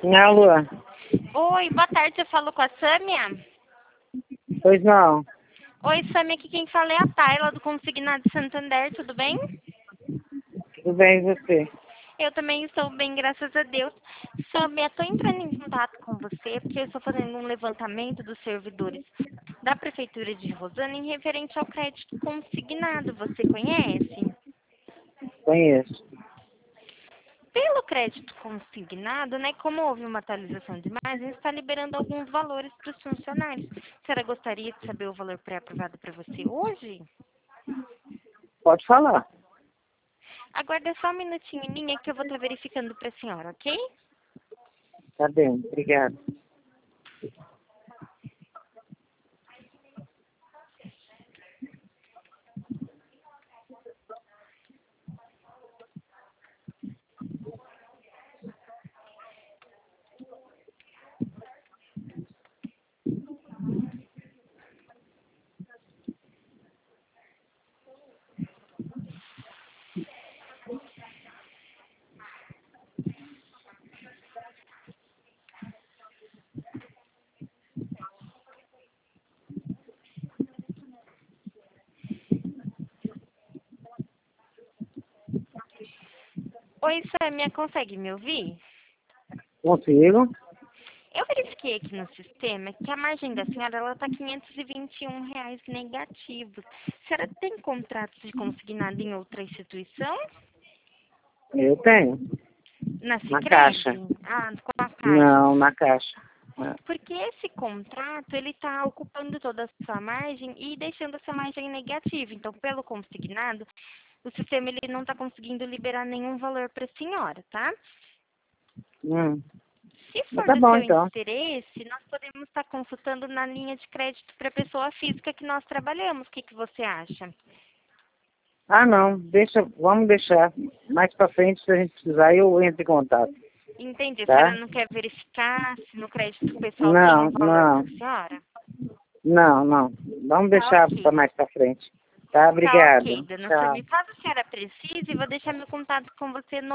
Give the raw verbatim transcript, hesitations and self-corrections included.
Alô? Oi, boa tarde, eu falo com a Sâmia. Pois não. Oi, Sâmia, aqui quem fala é a Tayla, do Consignado Santander, tudo bem? Tudo bem e você? Eu também estou bem, graças a Deus. Sâmia, estou entrando em contato com você porque eu estou fazendo um levantamento dos servidores da Prefeitura de Rosana em referente ao crédito consignado. Você conhece? Conheço. Pelo crédito consignado, né, como houve uma atualização de margens, está liberando alguns valores para os funcionários. A senhora gostaria de saber o valor pré-aprovado para você hoje? Pode falar. Aguarda só um minutinho em linha que eu vou estar verificando para a senhora, ok? Tá bem, obrigado. Oi, Samia, consegue me ouvir? Consigo? Eu verifiquei aqui no sistema que a margem da senhora ela está quinhentos e vinte e um reais negativos. A senhora tem contratos de consignado em outra instituição? Eu tenho. Na Na Sicredi? caixa. Ah, com a Caixa. Não, na caixa. É. Porque esse contrato, ele está ocupando toda a sua margem e deixando essa margem negativa. Então, pelo consignado, o sistema ele não está conseguindo liberar nenhum valor para a senhora, tá? Hum. Se Mas for tá do bom seu então. interesse, nós podemos estar consultando na linha de crédito para pessoa física que nós trabalhamos. O que, que você acha? Ah não, deixa, vamos deixar. Mais pra frente, se a gente precisar, eu entro em contato. Entendi. A senhora Tá? não quer verificar se no crédito pessoal tem um Não, valor para não, a senhora? não, não. Vamos Tá deixar pra ok. mais pra frente. Tá, Tá ok, obrigado. dona Tchau. Sami. Caso a senhora precise, vou deixar meu contato com você no